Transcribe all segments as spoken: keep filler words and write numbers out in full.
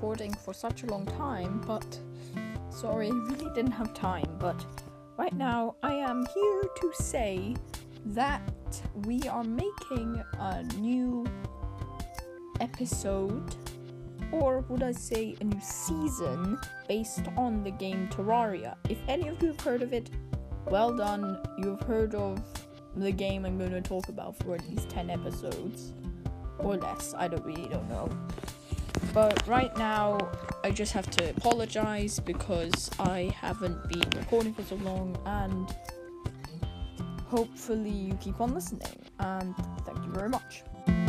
recording for such a long time, but sorry, I really didn't have time. But right now, I am here to say that we are making a new episode, or would I say a new season, based on the game Terraria. If any of you have heard of it, well done. You've heard of the game I'm going to talk about for at least ten episodes. Or less, I don't really don't know. But right now, I just have to apologize because I haven't been recording for so long, and hopefully you keep on listening, and thank you very much.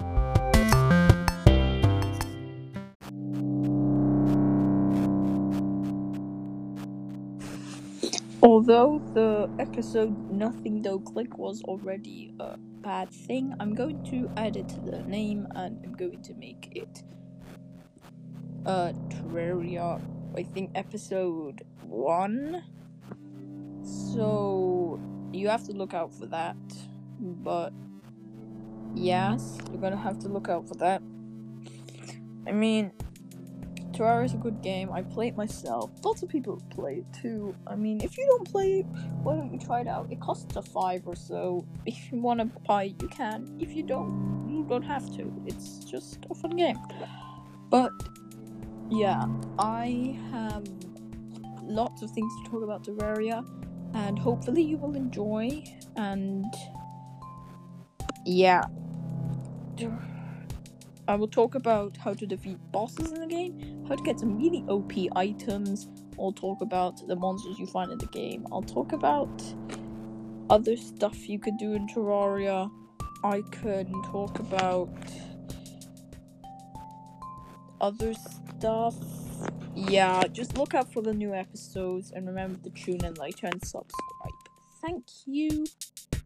Although the episode Nothing Don't Click was already a bad thing, I'm going to edit the name and I'm going to make it uh Terraria, I think episode one. So you have to look out for that. But yes, you're gonna have to look out for that. I mean, Terraria is a good game. I play it myself. Lots of people play it too. I mean, if you don't play it, why don't you try it out? It costs a five or so. If you want to buy it, you can. If you don't, you don't have to. It's just a fun game. But yeah, I have lots of things to talk about Terraria, and hopefully you will enjoy. And yeah, I will talk about how to defeat bosses in the game, how to get some really O P items. I'll talk about the monsters you find in the game. I'll talk about other stuff you could do in Terraria. I can talk about other stuff. Yeah, just look out for the new episodes, and remember to tune in, like, and subscribe. Thank you.